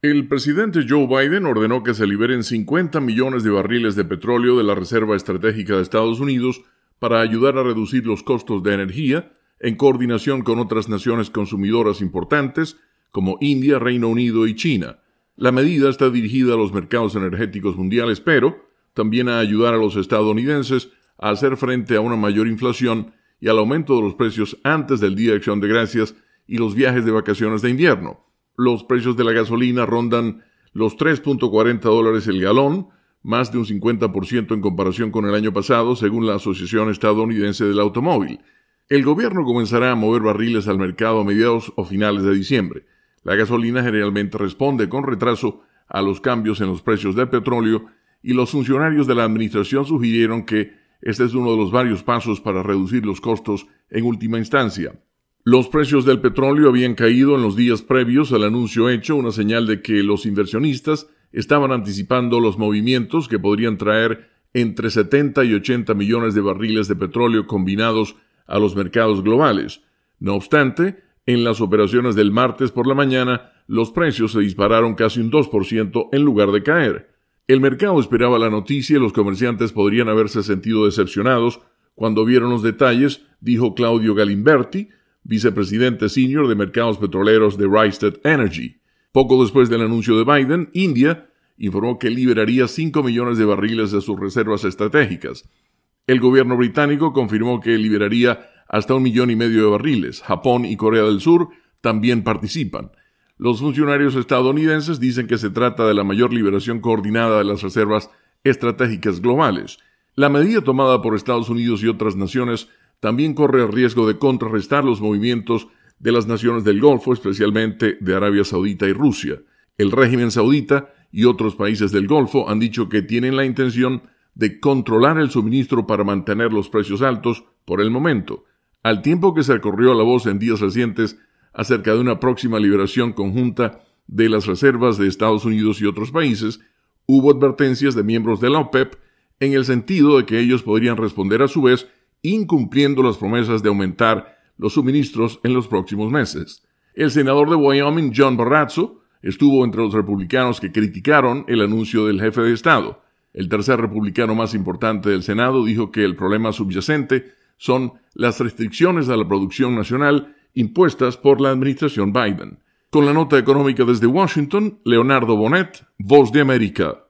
El presidente Joe Biden ordenó que se liberen 50 millones de barriles de petróleo de la Reserva Estratégica de Estados Unidos para ayudar a reducir los costos de energía, en coordinación con otras naciones consumidoras importantes como India, Reino Unido y China. La medida está dirigida a los mercados energéticos mundiales, pero también a ayudar a los estadounidenses a hacer frente a una mayor inflación y al aumento de los precios antes del Día de Acción de Gracias y los viajes de vacaciones de invierno. Los precios de la gasolina rondan los $3.40 el galón, más de un 50% en comparación con el año pasado, según la Asociación Estadounidense del Automóvil. El gobierno comenzará a mover barriles al mercado a mediados o finales de diciembre. La gasolina generalmente responde con retraso a los cambios en los precios del petróleo y los funcionarios de la administración sugirieron que este es uno de los varios pasos para reducir los costos en última instancia. Los precios del petróleo habían caído en los días previos al anuncio hecho, una señal de que los inversionistas estaban anticipando los movimientos que podrían traer entre 70 y 80 millones de barriles de petróleo combinados a los mercados globales. No obstante, en las operaciones del martes por la mañana, los precios se dispararon casi un 2% en lugar de caer. El mercado esperaba la noticia y los comerciantes podrían haberse sentido decepcionados cuando vieron los detalles, dijo Claudio Galimberti, vicepresidente senior de mercados petroleros de Rystad Energy. Poco después del anuncio de Biden, India informó que liberaría 5 millones de barriles de sus reservas estratégicas. El gobierno británico confirmó que liberaría hasta 1,5 millones de barriles. Japón y Corea del Sur también participan. Los funcionarios estadounidenses dicen que se trata de la mayor liberación coordinada de las reservas estratégicas globales. La medida tomada por Estados Unidos y otras naciones también corre el riesgo de contrarrestar los movimientos de las naciones del Golfo, especialmente de Arabia Saudita y Rusia. El régimen saudita y otros países del Golfo han dicho que tienen la intención de controlar el suministro para mantener los precios altos por el momento, al tiempo que se corrió la voz en días recientes acerca de una próxima liberación conjunta de las reservas de Estados Unidos y otros países. Hubo advertencias de miembros de la OPEP en el sentido de que ellos podrían responder a su vez incumpliendo las promesas de aumentar los suministros en los próximos meses. El senador de Wyoming, John Barrasso, estuvo entre los republicanos que criticaron el anuncio del jefe de Estado. El tercer republicano más importante del Senado dijo que el problema subyacente son las restricciones a la producción nacional impuestas por la administración Biden. Con la nota económica desde Washington, Leonardo Bonet, Voz de América.